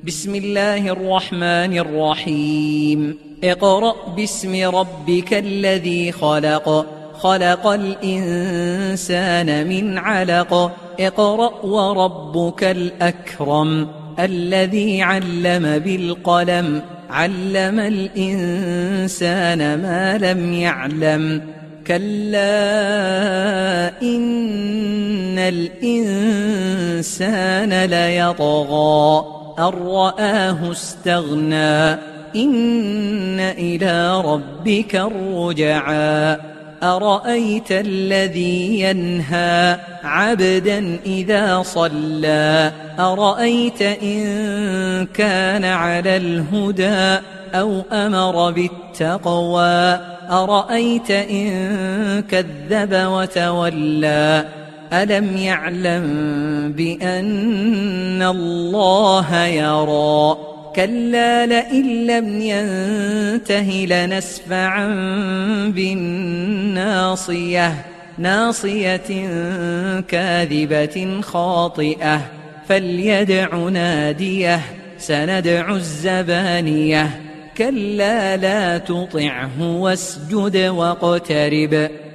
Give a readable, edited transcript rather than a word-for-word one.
بسم الله الرحمن الرحيم. اقرأ باسم ربك الذي خلق، خلق الإنسان من علق. اقرأ وربك الأكرم الذي علم بالقلم، علم الإنسان ما لم يعلم. كلا إن الإنسان ليطغى أن رآه استغنى، إن إلى ربك الرجعى. أرأيت الذي ينهى عبدا إذا صلى، أرأيت إن كان على الهدى أو أمر بالتقوى، أرأيت إن كذب وتولى. ألم يعلم بأن الله يرى. كلا لئن لم ينته لنسفعا بالناصية، ناصية كاذبة خاطئة. فليدع ناديه سندع الزبانية. كلا لا تطعه واسجد واقترب.